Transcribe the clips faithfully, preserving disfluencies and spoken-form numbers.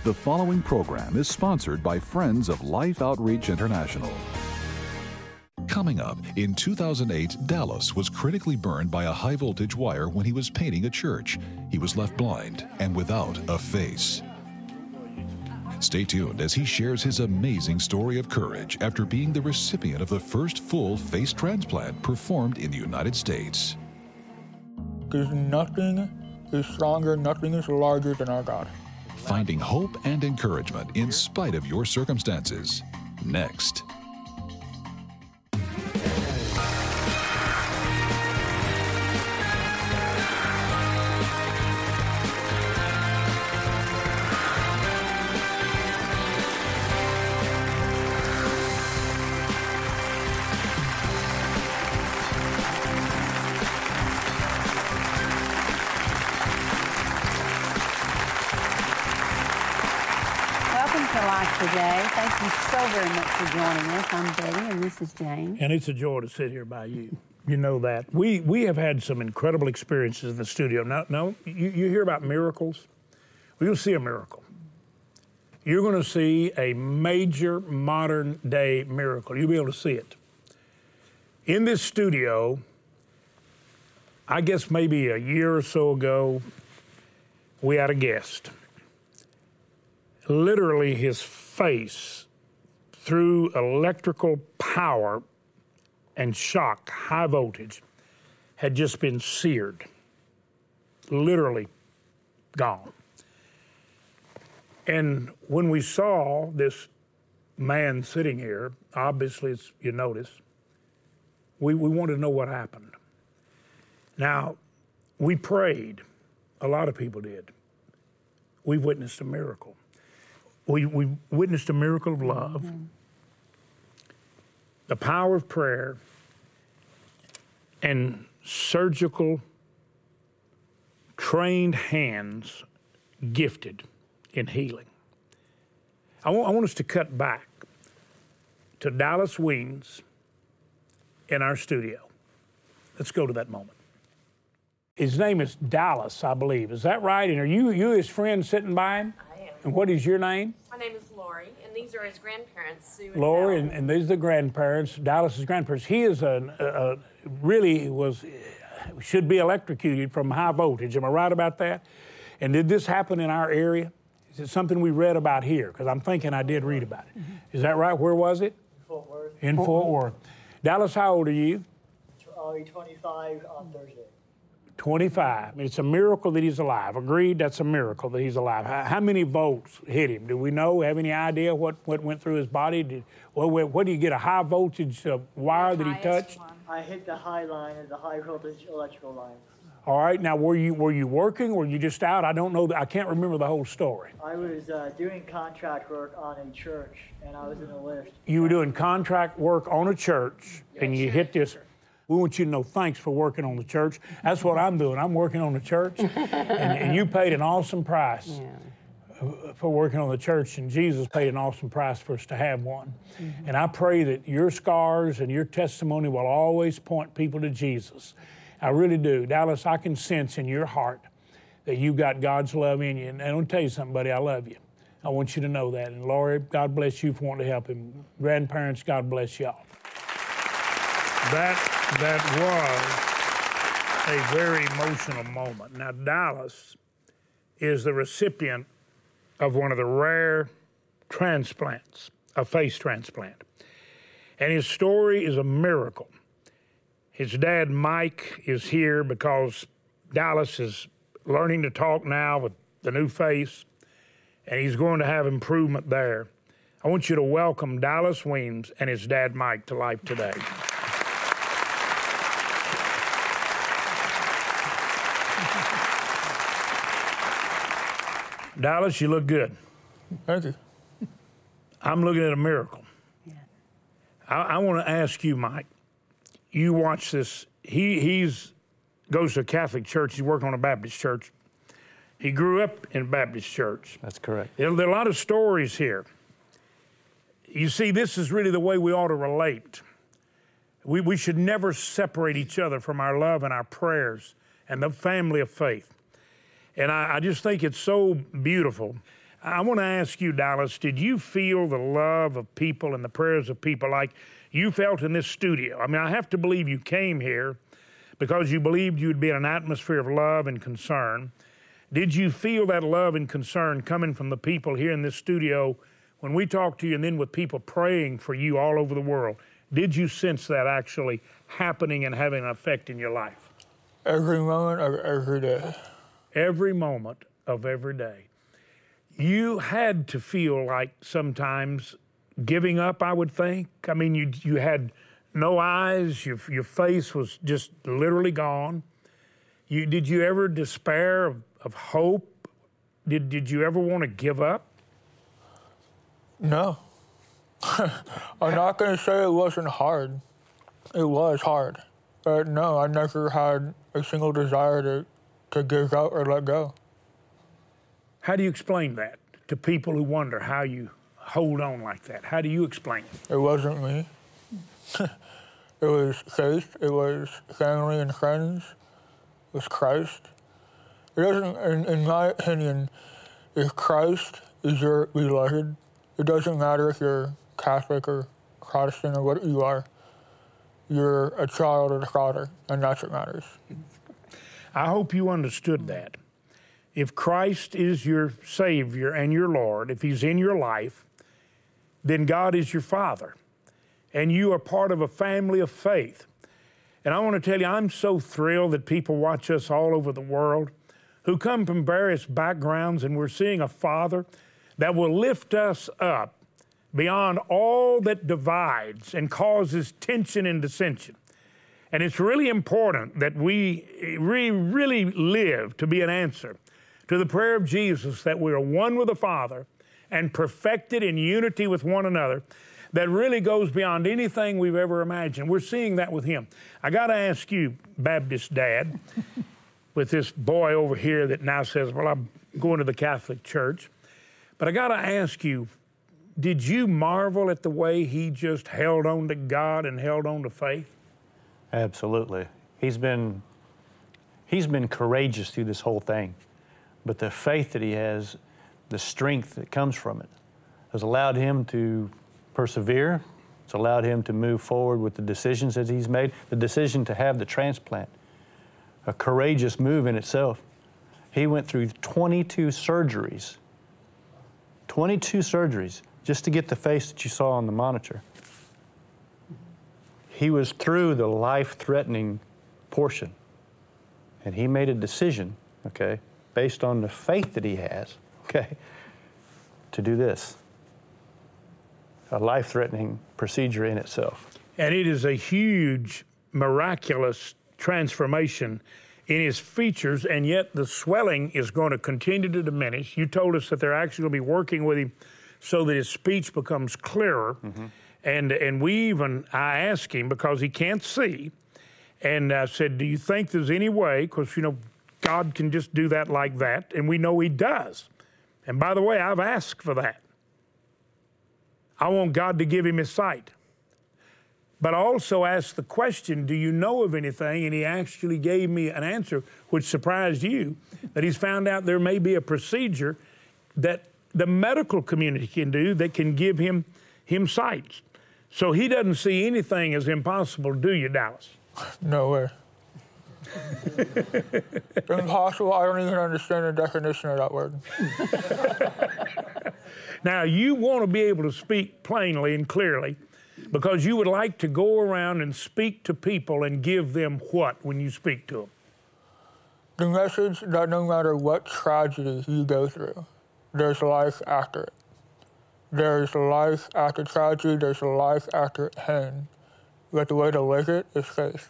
The following program is sponsored by Friends of Life Outreach International. Coming up, in two thousand eight, Dallas was critically burned by a high-voltage wire when he was painting a church. He was left blind and without a face. Stay tuned as he shares his amazing story of courage after being the recipient of the first full face transplant performed in the United States. Because nothing is stronger, nothing is larger than our God. Finding hope and encouragement in spite of your circumstances. Next. Today. Thank you so very much for joining us. I'm Betty, and this is Jane. And it's a joy to sit here by you. You know that. We we have had some incredible experiences in the studio. Now, now you, you hear about miracles. Well, you'll see a miracle. You're going to see a major modern-day miracle. You'll be able to see it. In this studio, I guess maybe a year or so ago, we had a guest. Literally, his face, through electrical power and shock, high voltage, had just been seared. Literally gone. And when we saw this man sitting here, obviously, it's, you notice, we, we wanted to know what happened. Now, we prayed. A lot of people did. We witnessed a miracle. We, we witnessed a miracle of love, mm-hmm. the power of prayer, and surgical, trained hands gifted in healing. I want, I want us to cut back to Dallas Weems in our studio. Let's go to that moment. His name is Dallas, I believe. Is that right? And are you, you his friend sitting by him? And what is your name? My name is Lori, and these are his grandparents, Sue and Lori, and, and these are the grandparents, Dallas's grandparents. He is a, a, a really was, should be electrocuted from high voltage. Am I right about that? And did this happen in our area? Is it something we read about here? Because I'm thinking I did read about it. Mm-hmm. Is that right? Where was it? Fort Worth. In Fort, Fort Worth. Dallas, how old are you? I'll be twenty-five on Thursday. twenty-five. I mean, it's a miracle that he's alive. Agreed, that's a miracle that he's alive. How, how many volts hit him? Do we know, have any idea what, what went through his body? Did, well, what do you get, a high voltage uh, wire that he touched? One. I hit the high line of the high voltage electrical line. All right, now were you were you working or were you just out? I don't know, I can't remember the whole story. I was uh, doing contract work on a church, and I was in a lift. You were doing contract work on a church, yes. And you hit this. We want you to know thanks for working on the church. That's what I'm doing. I'm working on the church, and, and you paid an awesome price yeah. for working on the church, and Jesus paid an awesome price for us to have one. Mm-hmm. And I pray that your scars and your testimony will always point people to Jesus. I really do. Dallas, I can sense in your heart that you got God's love in you. And I'm going to tell you something, buddy, I love you. I want you to know that. And Lori, God bless you for wanting to help him. Grandparents, God bless y'all. That that was a very emotional moment. Now, Dallas is the recipient of one of the rare transplants, a face transplant. And his story is a miracle. His dad, Mike, is here because Dallas is learning to talk now with the new face, and he's going to have improvement there. I want you to welcome Dallas Weems and his dad, Mike, to life today. Dallas, you look good. Thank you. I'm looking at a miracle. Yeah. I, I want to ask you, Mike, you watch this. He he's goes to a Catholic church. He's working on a Baptist church. He grew up in a Baptist church. That's correct. There, there are a lot of stories here. You see, this is really the way we ought to relate. We, we should never separate each other from our love and our prayers and the family of faith. And I, I just think it's so beautiful. I want to ask you, Dallas, did you feel the love of people and the prayers of people like you felt in this studio? I mean, I have to believe you came here because you believed you'd be in an atmosphere of love and concern. Did you feel that love and concern coming from the people here in this studio when we talked to you, and then with people praying for you all over the world? Did you sense that actually happening and having an effect in your life? Every moment of every day. Every moment of every day. You had to feel like sometimes giving up, I would think. I mean, you you had no eyes, your, your face was just literally gone. You, did you ever despair of, of hope? Did, did you ever want to give up? No. I'm not going to say it wasn't hard. It was hard. But no, I never had a single desire to, to give up or let go. How do you explain that to people who wonder how you hold on like that? How do you explain it? It wasn't me. It was faith. It was family and friends. It was Christ. It doesn't, in, in my opinion, if Christ is your beloved, it doesn't matter if you're Catholic or Protestant or what you are. You're a child of the Father, and that's what matters. I hope you understood that. If Christ is your Savior and your Lord, if He's in your life, then God is your Father, and you are part of a family of faith. And I want to tell you, I'm so thrilled that people watch us all over the world who come from various backgrounds, and we're seeing a Father that will lift us up beyond all that divides and causes tension and dissension. And it's really important that we really, really live to be an answer to the prayer of Jesus that we are one with the Father and perfected in unity with one another, that really goes beyond anything we've ever imagined. We're seeing that with Him. I got to ask you, Baptist dad, with this boy over here that now says, well, I'm going to the Catholic Church, but I got to ask you, did you marvel at the way he just held on to God and held on to faith? Absolutely. He's been, he's been courageous through this whole thing. But the faith that he has, the strength that comes from it, has allowed him to persevere. It's allowed him to move forward with the decisions that he's made. The decision to have the transplant, a courageous move in itself. He went through twenty-two surgeries, twenty-two surgeries, just to get the face that you saw on the monitor. He was through the life-threatening portion, and he made a decision, okay, based on the faith that he has, okay, to do this. A life-threatening procedure in itself. And it is a huge, miraculous transformation in his features, and yet the swelling is going to continue to diminish. You told us that they're actually going to be working with him so that his speech becomes clearer. Mm-hmm. And and we even, I asked him, because he can't see, and I said, do you think there's any way, because, you know, God can just do that like that, and we know He does. And by the way, I've asked for that. I want God to give him his sight. But I also asked the question, do you know of anything? And he actually gave me an answer, which surprised you, that he's found out there may be a procedure that the medical community can do that can give him, him sight. So he doesn't see anything as impossible, do you, Dallas? No way. Impossible? I don't even understand the definition of that word. Now, you want to be able to speak plainly and clearly because you would like to go around and speak to people and give them what when you speak to them? The message that no matter what tragedy you go through, there's life after it. There's life after tragedy, there's life after pain. But the way to live it is faith.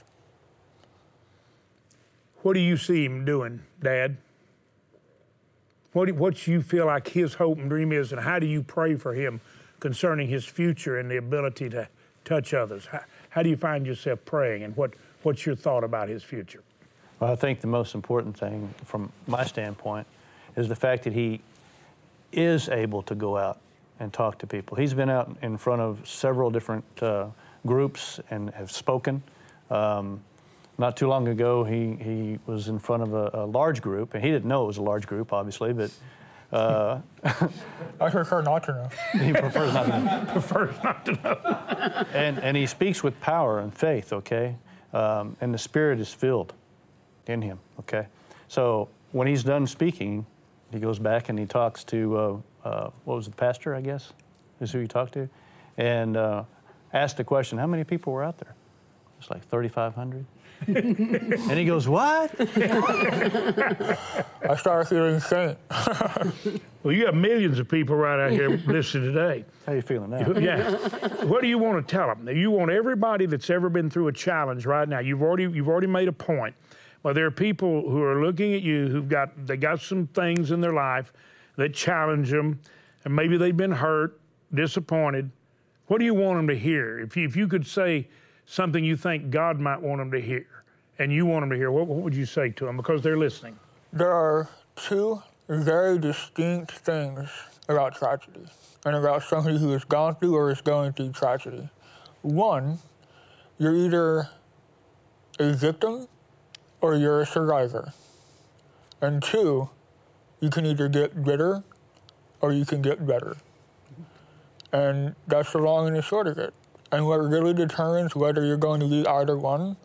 What do you see him doing, Dad? What do, what do you feel like his hope and dream is, and how do you pray for him concerning his future and the ability to touch others? How, how do you find yourself praying, and what, what's your thought about his future? Well, I think the most important thing from my standpoint is the fact that he is able to go out and talk to people. He's been out in front of several different uh, groups and have spoken. Um, Not too long ago, he, he was in front of a, a large group, and he didn't know it was a large group, obviously, but Uh, I prefer not to know. he prefers not to know. Prefers not to know. And, and he speaks with power and faith, okay? Um, and the Spirit is filled in him, okay? So when he's done speaking, he goes back and he talks to, uh, uh, what was the pastor, I guess, is who he talked to, and uh, asked the question, how many people were out there? It's like thirty-five hundred. And he goes, what? I started feeling faint. Well, you have millions of people right out here listening today. How you feeling now? Yeah. What do you want to tell them? You want everybody that's ever been through a challenge right now. You've already you've already made a point. Well, there are people who are looking at you who've got they got some things in their life that challenge them, and maybe they've been hurt, disappointed. What do you want them to hear? If you, if you could say something you think God might want them to hear, and you want them to hear, what, what would you say to them? Because they're listening. There are two very distinct things about tragedy and about somebody who has gone through or is going through tragedy. One, you're either a victim or you're a survivor. And two, you can either get bitter or you can get better. And that's the long and the short of it. And what really determines whether you're going to be either one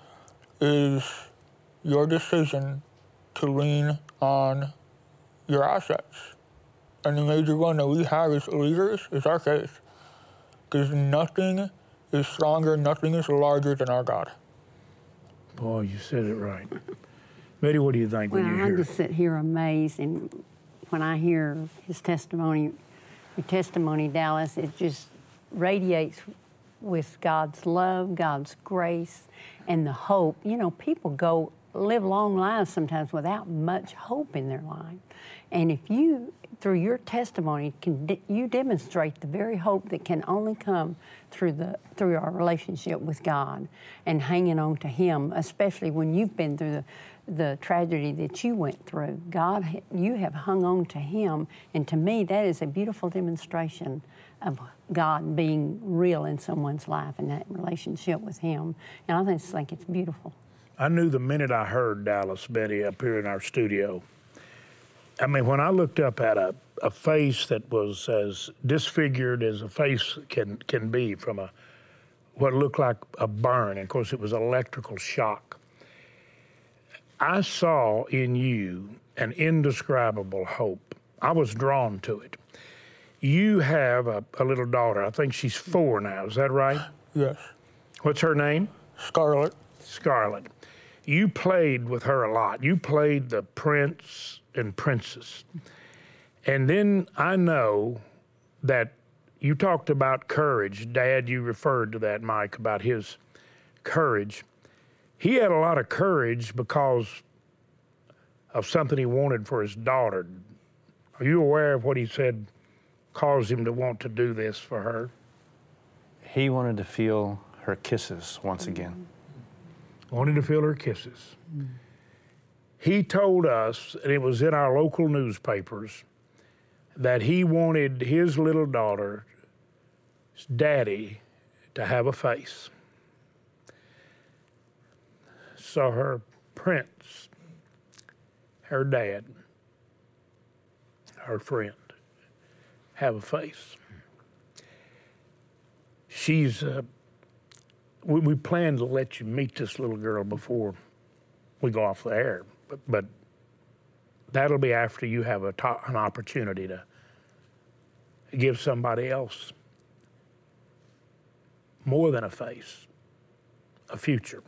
is your decision to lean on your assets. And the major one that we have as leaders is our faith. Because nothing is stronger, nothing is larger than our God. Boy, you said it right. Betty, what do you think Well, when you I hear just sit here amazed, and when I hear his testimony, your testimony, Dallas, it just radiates with God's love, God's grace, and the hope. You know, people go live long lives sometimes without much hope in their life. And if you, through your testimony, can de- you demonstrate the very hope that can only come through the through our relationship with God and hanging on to Him, especially when you've been through the the tragedy that you went through. God, you have hung on to Him, and to me, that is a beautiful demonstration of God being real in someone's life and that relationship with Him. And I just think it's beautiful. I knew the minute I heard Dallas, Betty, up here in our studio. I mean, when I looked up at a, a face that was as disfigured as a face can can be from a what looked like a burn, and of course it was electrical shock, I saw in you an indescribable hope. I was drawn to it. You have a, a little daughter. I think she's four now. Is that right? Yes. What's her name? Scarlett. Scarlett. You played with her a lot. You played the prince and princess. And then I know that you talked about courage. Dad, you referred to that, Mike, about his courage. He had a lot of courage because of something he wanted for his daughter. Are you aware of what he said caused him to want to do this for her? He wanted to feel her kisses once again. Wanted to feel her kisses. Mm. He told us, and it was in our local newspapers, that he wanted his little daughter's daddy to have a face. So her prince, her dad, her friend, have a face. She's, uh, we, we plan to let you meet this little girl before we go off the air, but, but that'll be after you have a to- an opportunity to give somebody else more than a face, a future.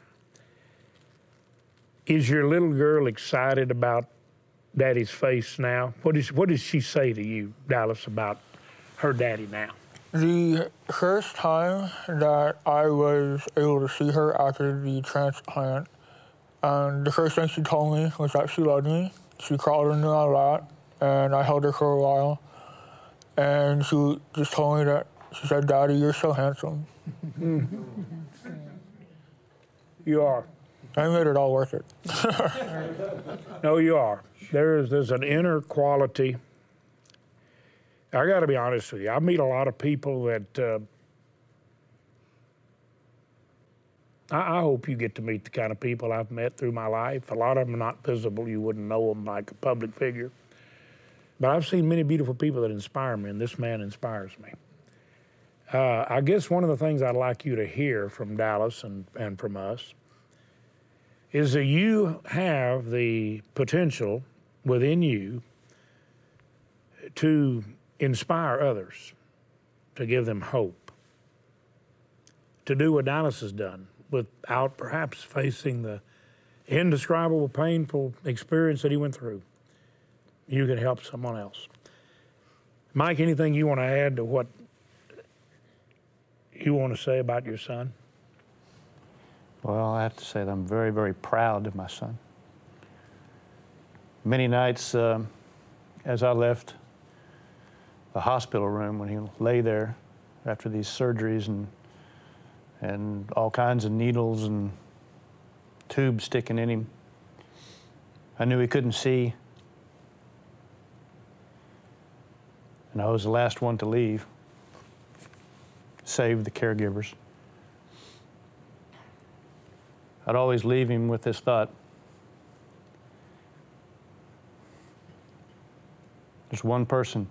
Is your little girl excited about Daddy's face now? What, is, what does she say to you, Dallas, about her daddy now? The first time that I was able to see her after the transplant, um, the first thing she told me was that she loved me. She crawled into my lap, and I held her for a while. And she just told me that, she said, "Daddy, you're so handsome." You are. I made it all worth it. No, you are. There is there's an inner quality. I got to be honest with you. I meet a lot of people that uh, I, I hope you get to meet the kind of people I've met through my life. A lot of them are not visible. You wouldn't know them like a public figure. But I've seen many beautiful people that inspire me, and this man inspires me. Uh, I guess one of the things I'd like you to hear from Dallas and, and from us is that you have the potential within you to inspire others, to give them hope, to do what Dallas has done without perhaps facing the indescribable, painful experience that he went through. You can help someone else. Mike, anything you want to add to what you want to say about your son? Well, I have to say that I'm very, very proud of my son. Many nights uh, as I left the hospital room when he lay there after these surgeries and and all kinds of needles and tubes sticking in him, I knew he couldn't see, and I was the last one to leave, save the caregivers. I'd always leave him with this thought: there's one person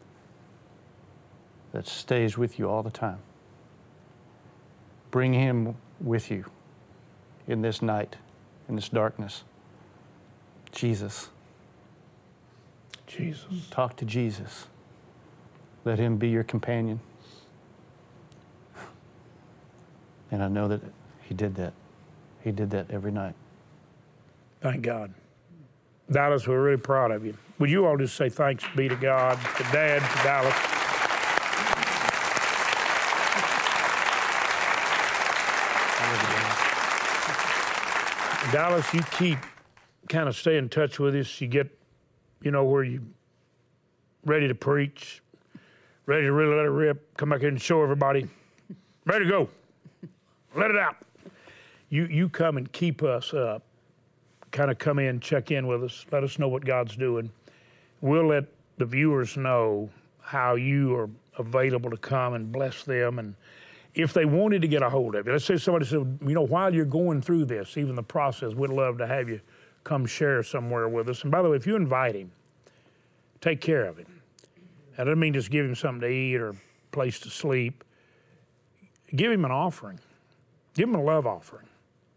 that stays with you all the time. Bring him with you in this night, in this darkness. Jesus. Jesus. Talk to Jesus. Let him be your companion. And I know that he did that. He did that every night. Thank God. Dallas, we're really proud of you. Would you all just say thanks be to God, to Dad, to Dallas? Dallas, you keep kind of stay in touch with us. You get, you know, where you ready to preach, ready to really let it rip, come back here and show everybody, ready to go, let it out. You you come and keep us up, kind of come in, check in with us, let us know what God's doing. We'll let the viewers know how you are available to come and bless them. And if they wanted to get a hold of you, let's say somebody said, you know, while you're going through this, even the process, we'd love to have you come share somewhere with us. And by the way, if you invite him, take care of him. That doesn't mean just give him something to eat or a place to sleep. Give him an offering. Give him a love offering.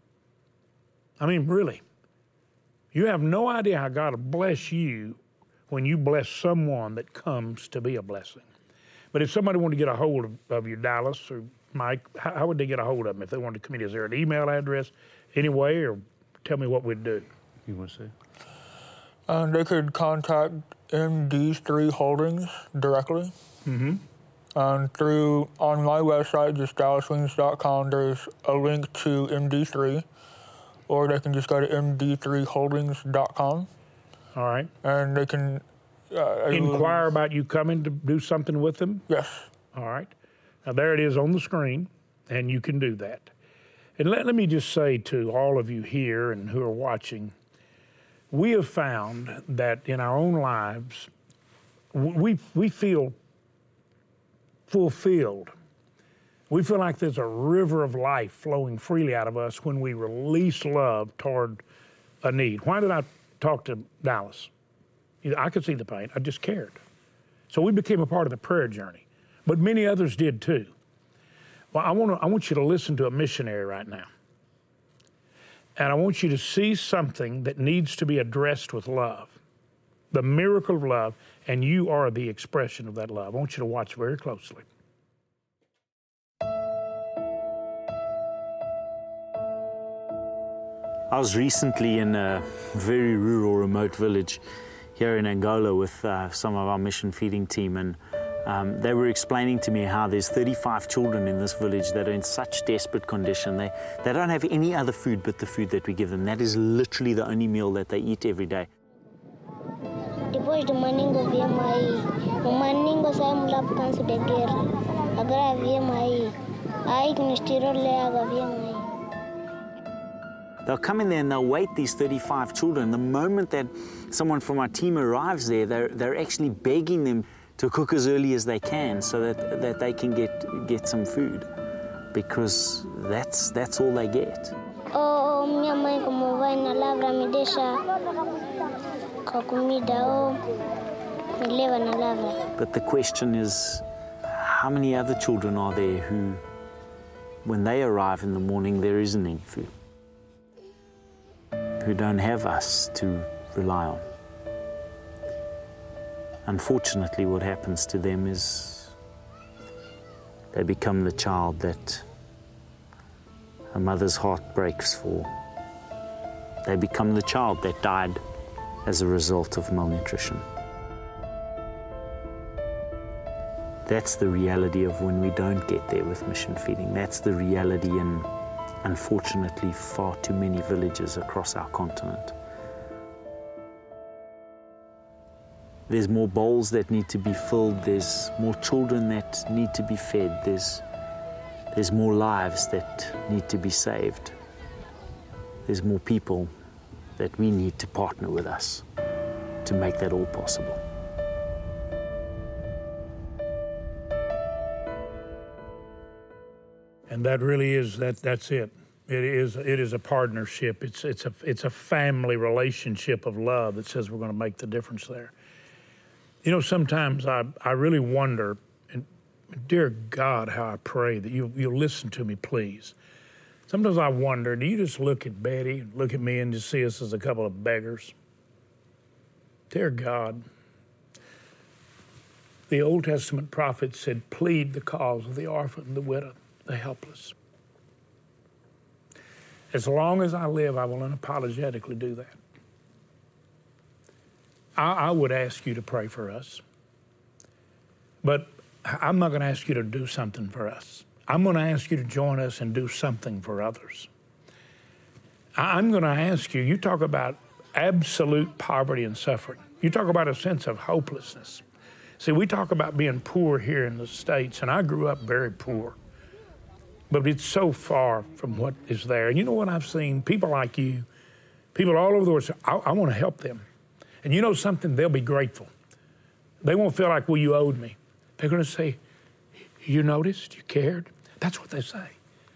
I mean, really. You have no idea how God will bless you when you bless someone that comes to be a blessing. But if somebody wanted to get a hold of, of you, Dallas or Mike, how, how would they get a hold of them if they wanted to come in? Is there an email address anyway, or tell me what we'd do? You want to say? And they could contact M D three Holdings directly. Mm-hmm. And through, on my website, just dallas wings dot com, there's a link to M D three, or they can just go to M D three holdings dot com. All right. And they can uh, inquire about you coming to do something with them? Yes. All right. Now, there it is on the screen, and you can do that. And let, let me just say to all of you here and who are watching, we have found that in our own lives, we, we feel fulfilled. We feel like there's a river of life flowing freely out of us when we release love toward a need. Why did I talk to Dallas? I could see the pain. I just cared. So we became a part of the prayer journey. But many others did too. Well, I want to, I want you to listen to a missionary right now. And I want you to see something that needs to be addressed with love. The miracle of love, and you are the expression of that love. I want you to watch very closely. I was recently in a very rural, remote village here in Angola with uh, some of our mission feeding team, and um, they were explaining to me how there's thirty-five children in this village that are in such desperate condition. They, they don't have any other food but the food that we give them. That is literally the only meal that they eat every day. Depois do maningo viemos aí, o maningo saímos lá por causa da guerra. Agora viemos aí, aí que nos tirou de água viemos aí. They'll come in there and they'll wait, these thirty-five children. The moment that someone from our team arrives there, they're, they're actually begging them to cook as early as they can so that, that they can get, get some food, because that's, that's all they get. Oh, minha mãe como vai na lavra me deixa com a comida, oh, niliva na lava. But the question is, how many other children are there who, when they arrive in the morning, there isn't any food, who don't have us to rely on? Unfortunately, what happens to them is they become the child that a mother's heart breaks for. They become the child that died as a result of malnutrition. That's the reality of when we don't get there with mission feeding. That's the reality in, unfortunately, far too many villages across our continent. There's more bowls that need to be filled. There's more children that need to be fed. There's, there's more lives that need to be saved. There's more people that we need to partner with us to make that all possible. And that really is, that, that's it. It is, it is a partnership. It's, it's, a, it's a family relationship of love that says we're going to make the difference there. You know, sometimes I, I really wonder, and dear God, how I pray that you, you'll listen to me, please. Sometimes I wonder, do you just look at Betty, look at me, and just see us as a couple of beggars? Dear God, the Old Testament prophet said, plead the cause of the orphan, the widow, the helpless. As long as I live, I will unapologetically do that. I, I would ask you to pray for us, but I'm not going to ask you to do something for us. I'm going to ask you to join us and do something for others. I, I'm going to ask you, you talk about absolute poverty and suffering. You talk about a sense of hopelessness. See, we talk about being poor here in the States, and I grew up very poor. But it's so far from what is there. And you know what I've seen? People like you, people all over the world say, I, I want to help them. And you know something? They'll be grateful. They won't feel like, well, you owed me. They're going to say, you noticed, you cared. That's what they say.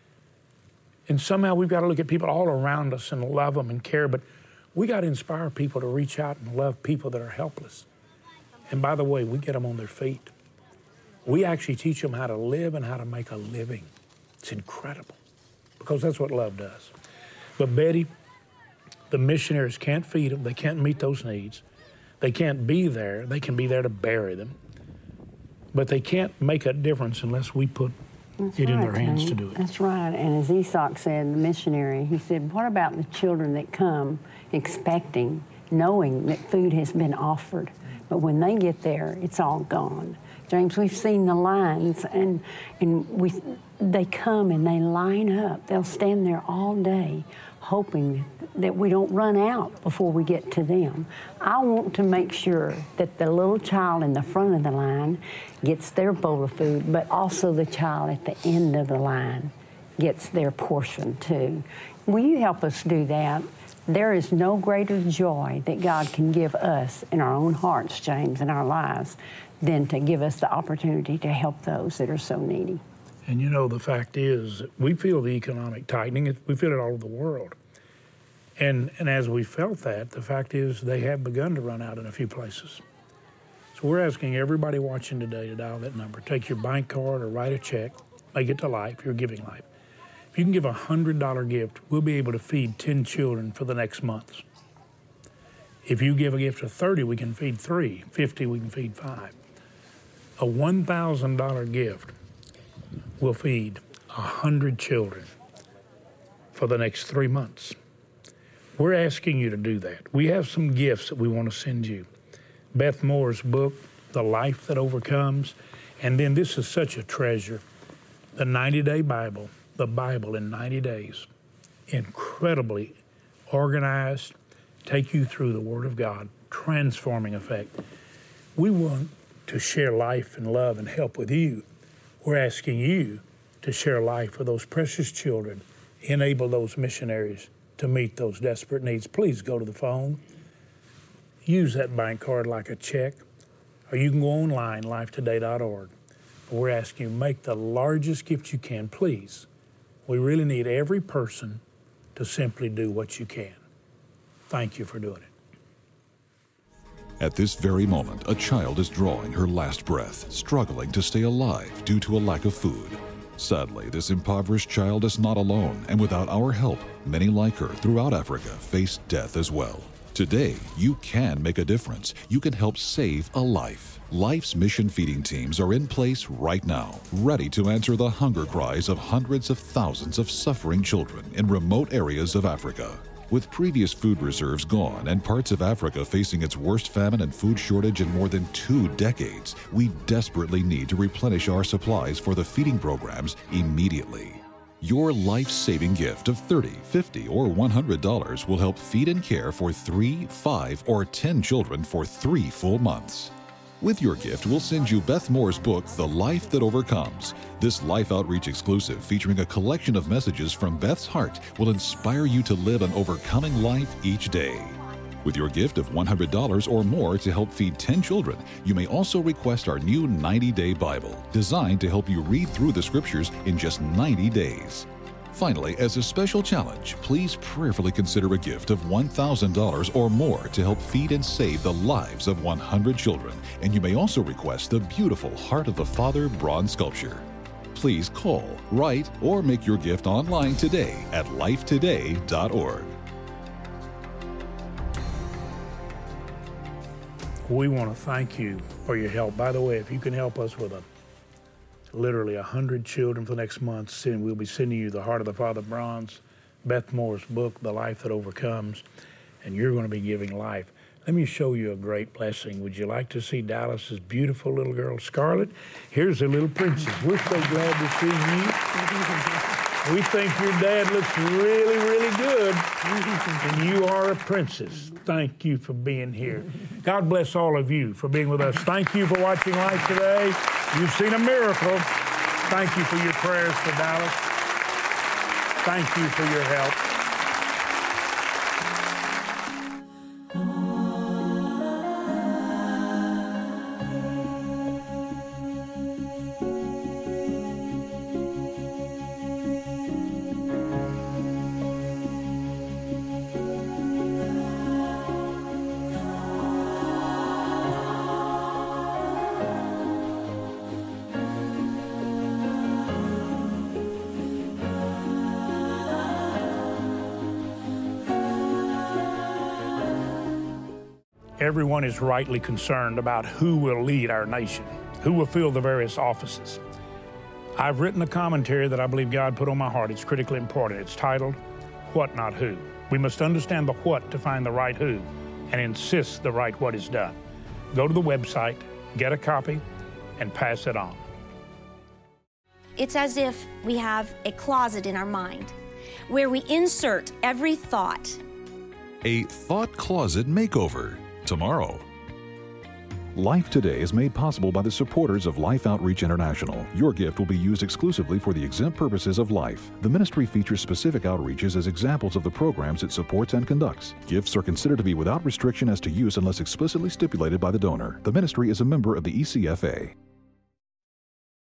And somehow we've got to look at people all around us and love them and care, but we got to inspire people to reach out and love people that are helpless. And by the way, we get them on their feet. We actually teach them how to live and how to make a living. It's incredible, because that's what love does. But Betty, the missionaries can't feed them. They can't meet those needs. They can't be there. They can be there to bury them. But they can't make a difference unless we put That's it right, in their hands Tony. to do it. That's right. And as Isak said, the missionary, he said, what about the children that come expecting, knowing that food has been offered, but when they get there, it's all gone? James, we've seen the lines, and and we they come and they line up. They'll stand there all day hoping that we don't run out before we get to them. I want to make sure that the little child in the front of the line gets their bowl of food, but also the child at the end of the line gets their portion too. Will you help us do that? There is no greater joy that God can give us in our own hearts, James, in our lives, than to give us the opportunity to help those that are so needy. And you know, the fact is, we feel the economic tightening. We feel it all over the world. And, and as we felt that, the fact is they have begun to run out in a few places. So we're asking everybody watching today to dial that number. Take your bank card or write a check. Make it to Life, your Giving Life. If you can give a one hundred dollar gift, we'll be able to feed ten children for the next month. If you give a gift of thirty, we can feed three. fifty, we can feed five. A one thousand dollar gift will feed one hundred children for the next three months. We're asking you to do that. We have some gifts that we want to send you. Beth Moore's book, The Life That Overcomes, and then this is such a treasure, the ninety-day Bible, the Bible in ninety days. Incredibly organized, take you through the Word of God, transforming effect. We want to share life and love and help with you. We're asking you to share life for those precious children, enable those missionaries to meet those desperate needs. Please go to the phone, use that bank card like a check, or you can go online, life today dot org. We're asking you, make the largest gift you can, please. We really need every person to simply do what you can. Thank you for doing it. At this very moment, a child is drawing her last breath, struggling to stay alive due to a lack of food. Sadly, this impoverished child is not alone, and without our help, many like her throughout Africa face death as well. Today, you can make a difference. You can help save a life. Life's mission feeding teams are in place right now, ready to answer the hunger cries of hundreds of thousands of suffering children in remote areas of Africa. With previous food reserves gone and parts of Africa facing its worst famine and food shortage in more than two decades, we desperately need to replenish our supplies for the feeding programs immediately. Your life-saving gift of thirty dollars, fifty dollars, or one hundred dollars will help feed and care for three, five, or ten children for three full months. With your gift, we'll send you Beth Moore's book, The Life That Overcomes. This Life Outreach exclusive, featuring a collection of messages from Beth's heart, will inspire you to live an overcoming life each day. With your gift of one hundred dollars or more to help feed ten children, you may also request our new ninety-day Bible, designed to help you read through the Scriptures in just ninety days. Finally, as a special challenge, please prayerfully consider a gift of one thousand dollars or more to help feed and save the lives of one hundred children, and you may also request the beautiful Heart of the Father bronze sculpture. Please call, write, or make your gift online today at life today dot org. We want to thank you for your help. By the way, if you can help us with a literally one hundred children for the next month, send, we'll be sending you the Heart of the Father bronze, Beth Moore's book, The Life That Overcomes, and you're going to be giving life. Let me show you a great blessing. Would you like to see Dallas's beautiful little girl, Scarlett? Here's a little princess. We're so glad to see you. We think your dad looks really, really good, and you are a princess. Thank you for being here. God bless all of you for being with us. Thank you for watching Life Today. You've seen a miracle. Thank you for your prayers for Dallas. Thank you for your help. Everyone is rightly concerned about who will lead our nation, who will fill the various offices. I've written a commentary that I believe God put on my heart. It's critically important. It's titled, What Not Who. We must understand the what to find the right who and insist the right what is done. Go to the website, get a copy, and pass it on. It's as if we have a closet in our mind where we insert every thought. A thought closet makeover. Tomorrow. Life Today is made possible by the supporters of Life Outreach International. Your gift will be used exclusively for the exempt purposes of life. The ministry features specific outreaches as examples of the programs it supports and conducts. Gifts are considered to be without restriction as to use unless explicitly stipulated by the donor. The ministry is a member of the E C F A.